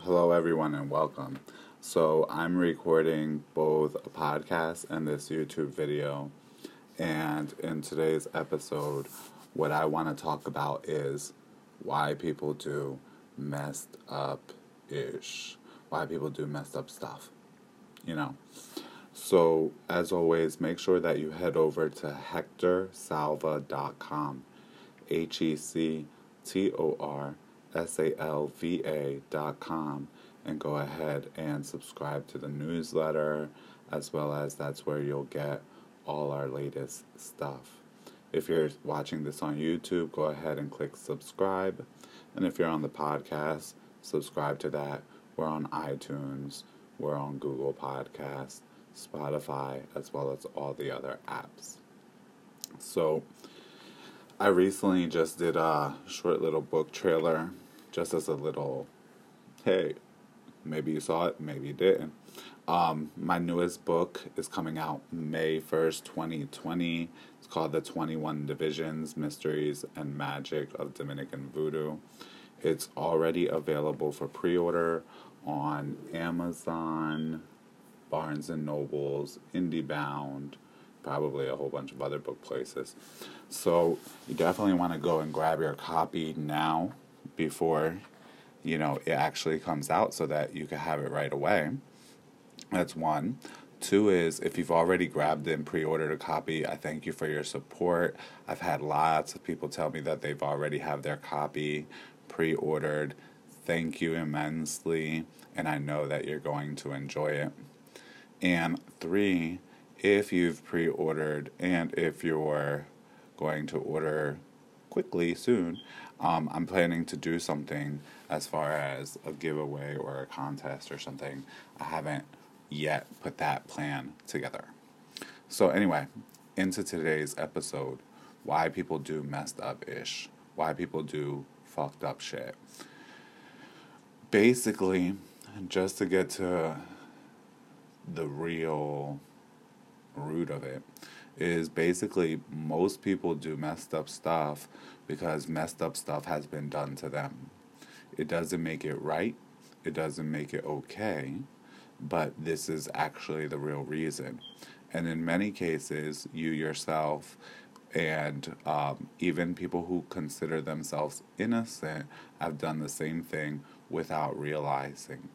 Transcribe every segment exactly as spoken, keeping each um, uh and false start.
Hello, everyone, and welcome. So, I'm recording both a podcast and this YouTube video. And in today's episode, what I want to talk about is why people do messed up ish. Why people do messed up stuff. You know. So, as always, make sure that you head over to hector salva dot com. H E C T O R S A L V A dot com, and go ahead and subscribe to the newsletter, as well as that's where you'll get all our latest stuff. If you're watching this on YouTube, go ahead and click subscribe. And if you're on the podcast, subscribe to that. We're on iTunes, we're on Google Podcasts, Spotify, as well as all the other apps. So, I recently just did a short little book trailer, just as a little, hey, maybe you saw it, maybe you didn't. Um, my newest book is coming out May first, twenty twenty. It's called The twenty-one Divisions, Mysteries and Magic of Dominican Voodoo. It's already available for pre-order on Amazon, Barnes and Nobles, IndieBound, probably a whole bunch of other book places. So you definitely want to go and grab your copy now before, you know, it actually comes out so that you can have it right away. That's one. Two is, if you've already grabbed and pre-ordered a copy, I thank you for your support. I've had lots of people tell me that they've already have their copy pre-ordered. Thank you immensely, and I know that you're going to enjoy it. And three, if you've pre-ordered and if you're going to order quickly soon, um, I'm planning to do something as far as a giveaway or a contest or something. I haven't yet put that plan together. So anyway, into today's episode, why people do messed up-ish, why people do fucked up shit. Basically, just to get to the real root of it, is basically most people do messed up stuff because messed up stuff has been done to them. It doesn't make it right, it doesn't make it okay, but this is actually the real reason. And in many cases, you yourself and um, even people who consider themselves innocent have done the same thing without realizing.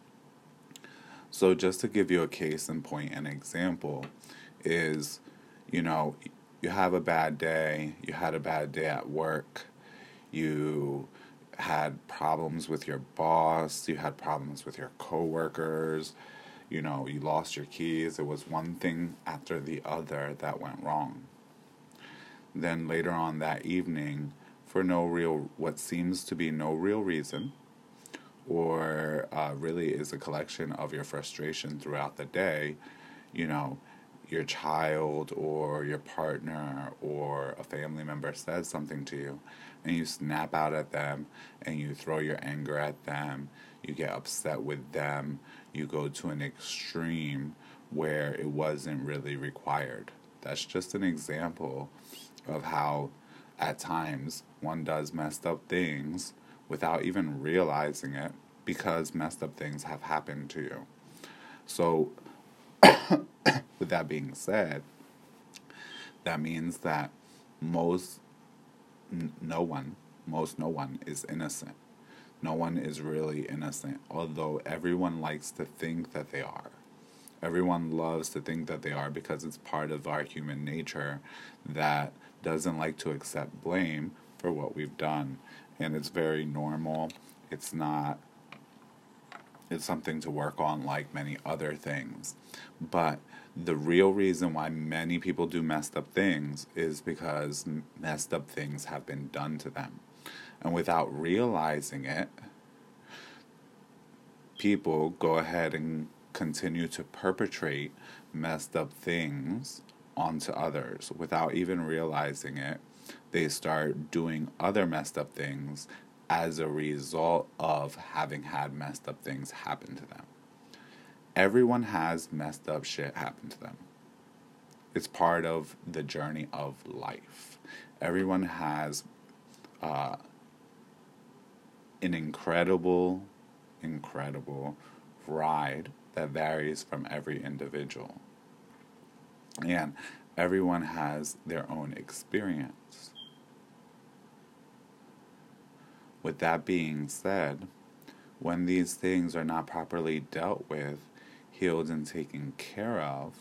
So just to give you a case in point, an example is, you know, you have a bad day, you had a bad day at work, you had problems with your boss, you had problems with your coworkers, you know, you lost your keys. It was one thing after the other that went wrong. Then later on that evening, for no real, what seems to be no real reason, or uh, really is a collection of your frustration throughout the day, you know, your child or your partner or a family member says something to you, and you snap out at them, and you throw your anger at them, you get upset with them, you go to an extreme where it wasn't really required. That's just an example of how, at times, one does messed up things without even realizing it, because messed up things have happened to you. So, with that being said, that means that most, n- no one, most no one is innocent. No one is really innocent, although everyone likes to think that they are. Everyone loves to think that they are because it's part of our human nature that doesn't like to accept blame for what we've done. And it's very normal. It's not, it's something to work on like many other things. But the real reason why many people do messed up things is because messed up things have been done to them. And without realizing it, people go ahead and continue to perpetrate messed up things onto others. Without even realizing it, they start doing other messed up things as a result of having had messed up things happen to them. Everyone has messed up shit happen to them. It's part of the journey of life. Everyone has uh, an incredible incredible ride that varies from every individual. And everyone has their own experience. With that being said, when these things are not properly dealt with, healed, and taken care of,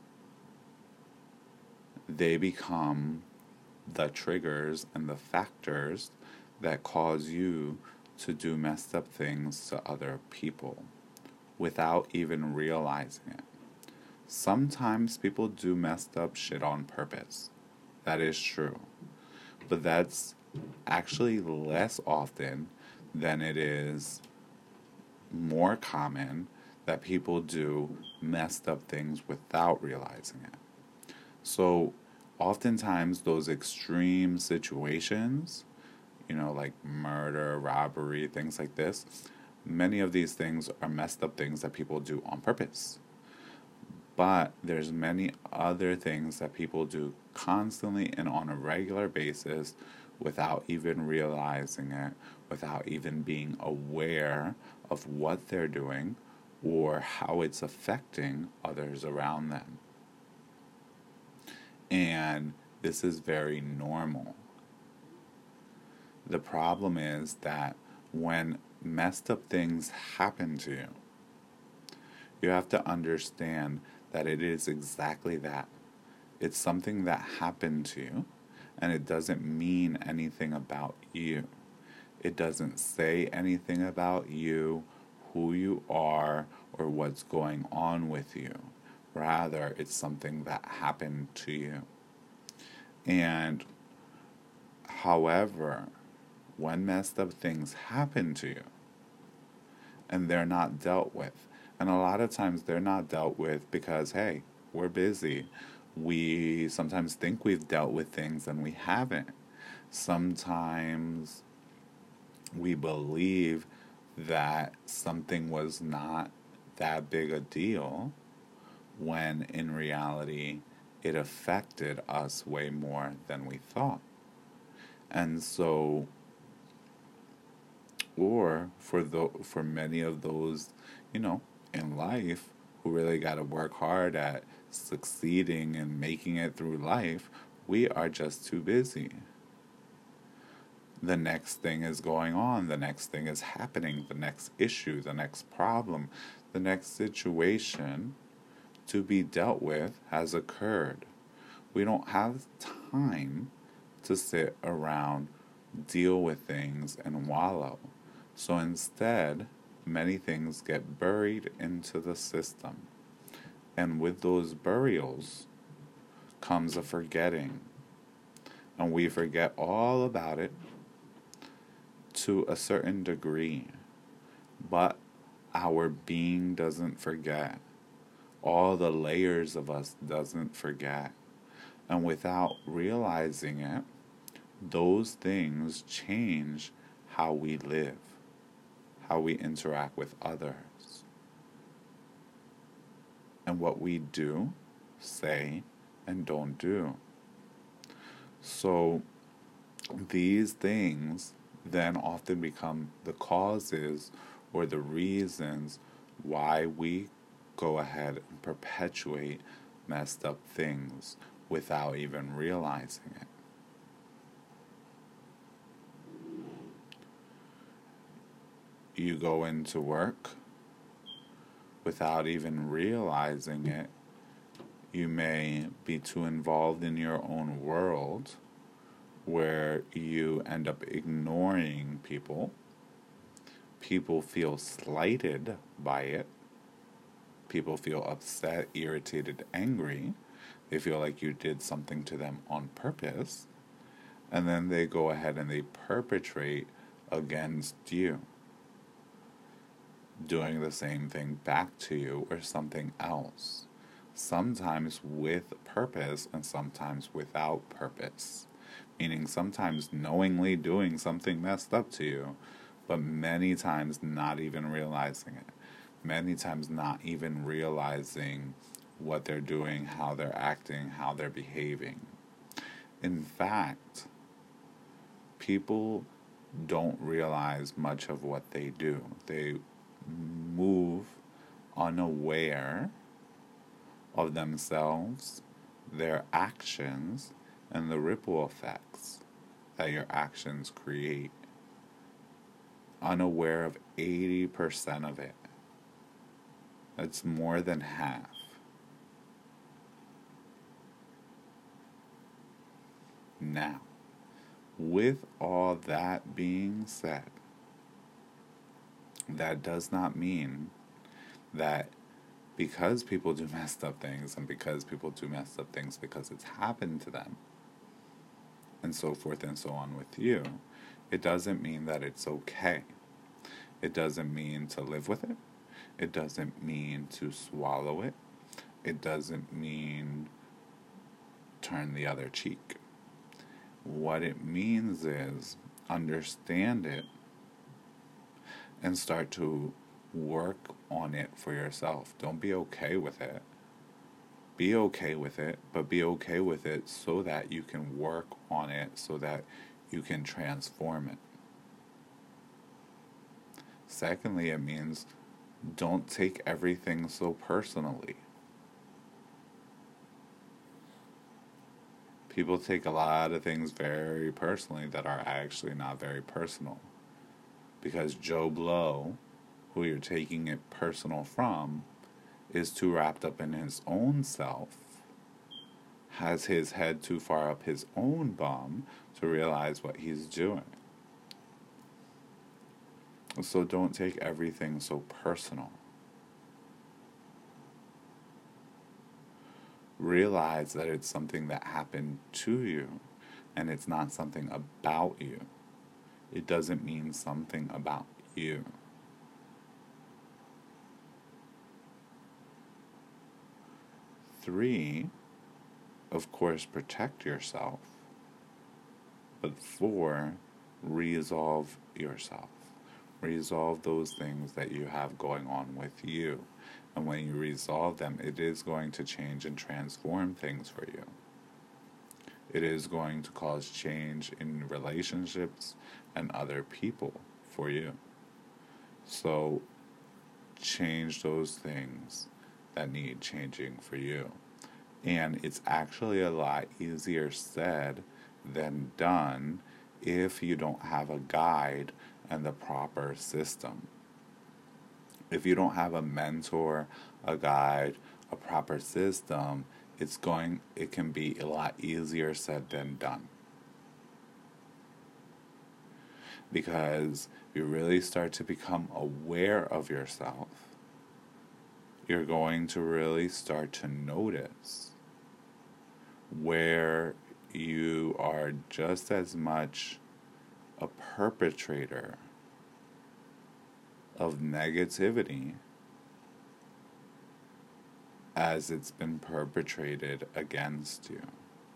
they become the triggers and the factors that cause you to do messed up things to other people without even realizing it. Sometimes people do messed up shit on purpose. That is true. But that's actually less often than it is more common that people do messed up things without realizing it. So oftentimes those extreme situations, you know, like murder, robbery, things like this, many of these things are messed up things that people do on purpose. But there's many other things that people do constantly and on a regular basis without even realizing it, without even being aware of what they're doing or how it's affecting others around them. And this is very normal. The problem is that when messed up things happen to you, you have to understand that it is exactly that. It's something that happened to you, and it doesn't mean anything about you. It doesn't say anything about you, who you are, or what's going on with you. Rather, it's something that happened to you. And, however, when messed up things happen to you, and they're not dealt with, and a lot of times they're not dealt with because, hey, we're busy. We sometimes think we've dealt with things and we haven't. Sometimes we believe that something was not that big a deal when in reality it affected us way more than we thought. And so, or for the, for many of those, you know, in life who really got to work hard at succeeding and making it through life, we are just too busy. The next thing is going on, the next thing is happening, the next issue, the next problem, the next situation to be dealt with has occurred. We don't have time to sit around, deal with things, and wallow. So instead, many things get buried into the system. And with those burials comes a forgetting. And we forget all about it to a certain degree. But our being doesn't forget. All the layers of us doesn't forget. And without realizing it, those things change how we live, how we interact with others, and what we do, say, and don't do. So these things then often become the causes or the reasons why we go ahead and perpetuate messed up things without even realizing it. You go into work without even realizing it. You may be too involved in your own world where you end up ignoring people. People feel slighted by it. People feel upset, irritated, angry. They feel like you did something to them on purpose. And then they go ahead and they perpetrate against you, doing the same thing back to you or something else. Sometimes with purpose and sometimes without purpose. Meaning sometimes knowingly doing something messed up to you, but many times not even realizing it. Many times not even realizing what they're doing, how they're acting, how they're behaving. In fact, people don't realize much of what they do. They move unaware of themselves, their actions, and the ripple effects that your actions create. Unaware of eighty percent of it. That's more than half. Now, with all that being said, that does not mean that because people do messed up things and because people do messed up things because it's happened to them and so forth and so on with you, it doesn't mean that it's okay. It doesn't mean to live with it. It doesn't mean to swallow it. It doesn't mean turn the other cheek. What it means is understand it and start to work on it for yourself. Don't be okay with it. Be okay with it, but be okay with it so that you can work on it, so that you can transform it. Secondly, it means don't take everything so personally. People take a lot of things very personally that are actually not very personal. Because Joe Blow, who you're taking it personal from, is too wrapped up in his own self, has his head too far up his own bum to realize what he's doing. So don't take everything so personal. Realize that it's something that happened to you, and it's not something about you. It doesn't mean something about you. Three, of course, protect yourself. But four, resolve yourself. Resolve those things that you have going on with you. And when you resolve them, it is going to change and transform things for you. It is going to cause change in relationships and other people for you. So change those things that need changing for you. And it's actually a lot easier said than done if you don't have a guide and the proper system. If you don't have a mentor, a guide, a proper system, it's going it can be a lot easier said than done. Because you really start to become aware of yourself, you're going to really start to notice where you are just as much a perpetrator of negativity as it's been perpetrated against you.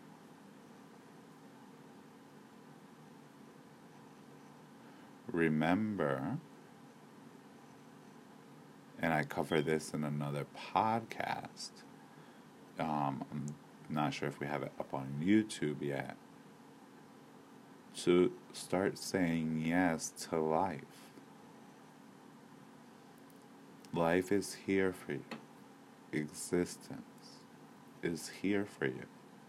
Remember, and I cover this in another podcast, um, I'm not sure if we have it up on YouTube yet, to start saying yes to life. Life is here for you. Existence is here for you.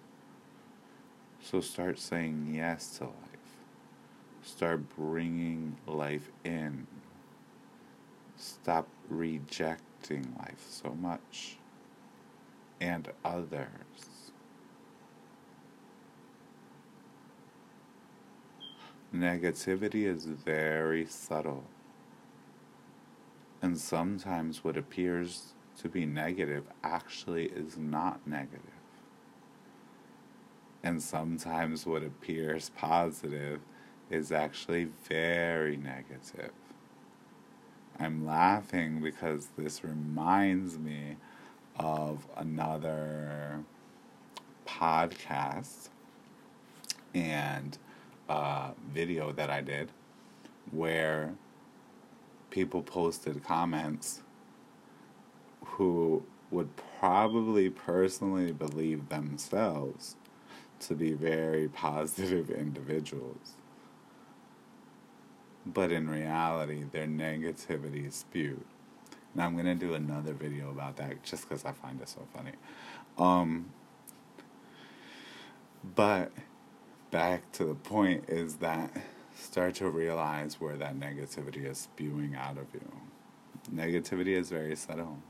So start saying yes to life. Start bringing life in. Stop rejecting life so much. And others. Negativity is very subtle. And sometimes what appears to be negative actually is not negative. And sometimes what appears positive is actually very negative. I'm laughing because this reminds me of another podcast and uh, video that I did where people posted comments who would probably personally believe themselves to be very positive individuals. but in reality, their negativity is spewed. Now I'm gonna do another video about that just because I find it so funny. Um, but back to the point is that start to realize where that negativity is spewing out of you. Negativity is very subtle.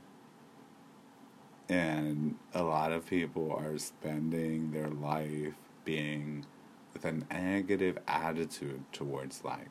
And a lot of people are spending their life being with a negative attitude towards life.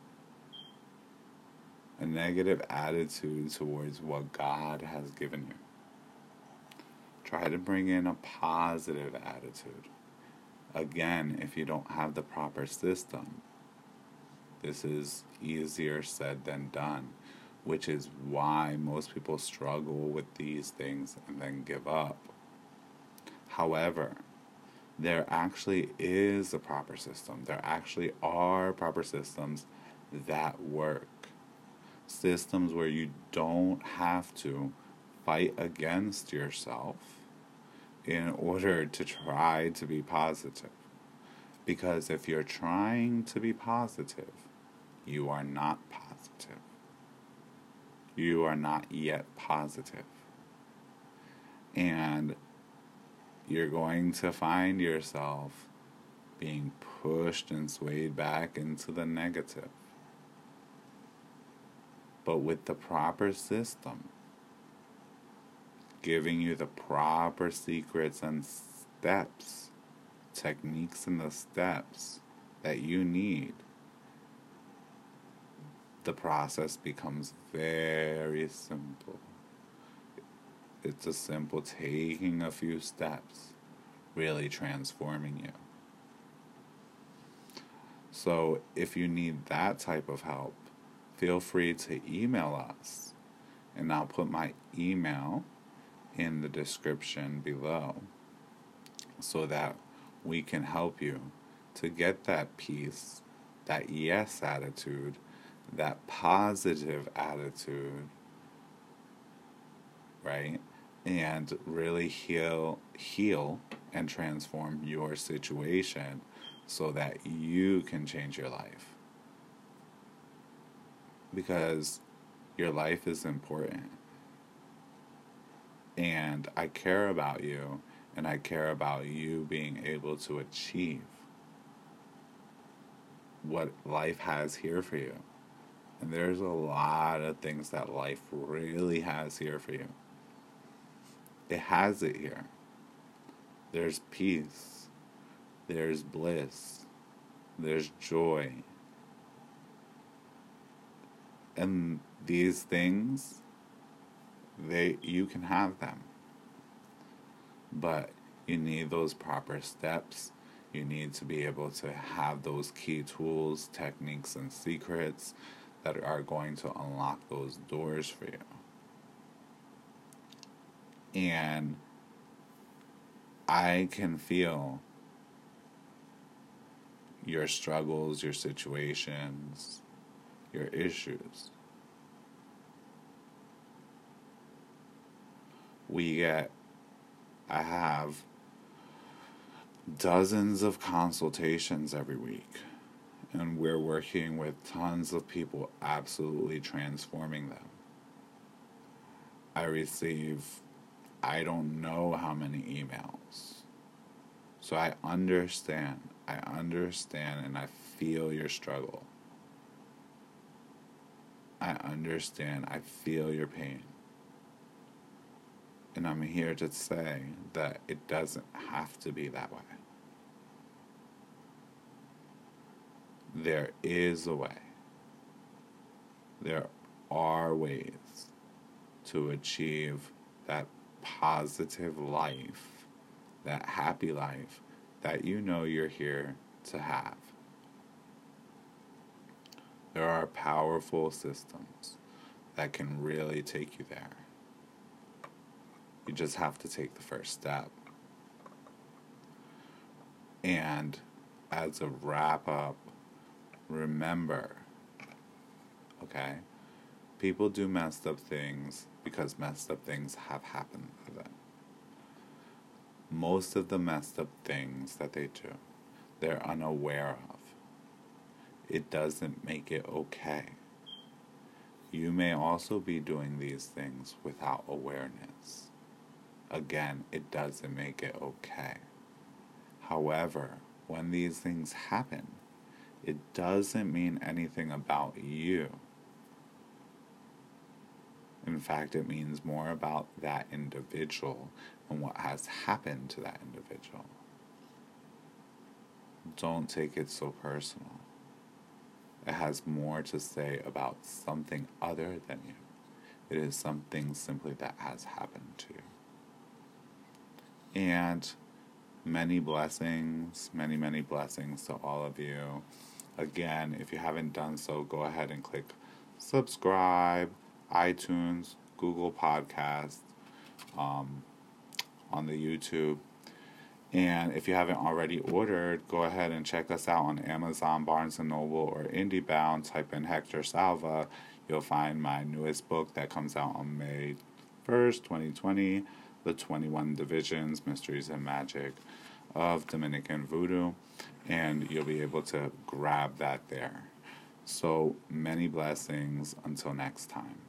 A negative attitude towards what God has given you. Try to bring in a positive attitude. Again, if you don't have the proper system, this is easier said than done, which is why most people struggle with these things and then give up. However, there actually is a proper system. There actually are proper systems that work. Systems where you don't have to fight against yourself in order to try to be positive. Because if you're trying to be positive, you are not positive. You are not yet positive. And you're going to find yourself being pushed and swayed back into the negative. But with the proper system, giving you the proper secrets and steps, techniques and the steps that you need, the process becomes very simple. It's a simple taking a few steps, really transforming you. So if you need that type of help, feel free to email us. And I'll put my email in the description below so that we can help you to get that peace, that yes attitude, that positive attitude, right? And really heal, heal and transform your situation so that you can change your life. Because your life is important. And I care about you, and I care about you being able to achieve what life has here for you. And there's a lot of things that life really has here for you. It has it here. There's peace. There's bliss. There's joy. And these things, they you can have them. But you need those proper steps. You need to be able to have those key tools, techniques, and secrets that are going to unlock those doors for you. And I can feel your struggles, your situations, your issues. We get, I have dozens of consultations every week, and we're working with tons of people, absolutely transforming them. I receive, I don't know how many emails. So I understand, I understand, and I feel your struggle. I understand, I feel your pain. And I'm here to say that it doesn't have to be that way. There is a way. There are ways to achieve that positive life, that happy life that you know you're here to have. There are powerful systems that can really take you there. You just have to take the first step. And as a wrap up, remember, okay, people do messed up things because messed up things have happened to them. Most of the messed up things that they do, they're unaware of. it doesn't make it okay. You may also be doing these things without awareness. Again, it doesn't make it okay. However, when these things happen, it doesn't mean anything about you. In fact, it means more about that individual and what has happened to that individual. Don't take it so personal. It has more to say about something other than you. It is something simply that has happened to you. And many blessings, many, many blessings to all of you. Again, if you haven't done so, go ahead and click subscribe, iTunes, Google Podcasts, um, on the YouTube. And if you haven't already ordered, go ahead and check us out on Amazon, Barnes and Noble, or IndieBound. Type in Hector Salva. You'll find my newest book that comes out on May first, twenty twenty, The twenty-one Divisions, Mysteries and Magic of Dominican Voodoo. And you'll be able to grab that there. So many blessings. Until next time.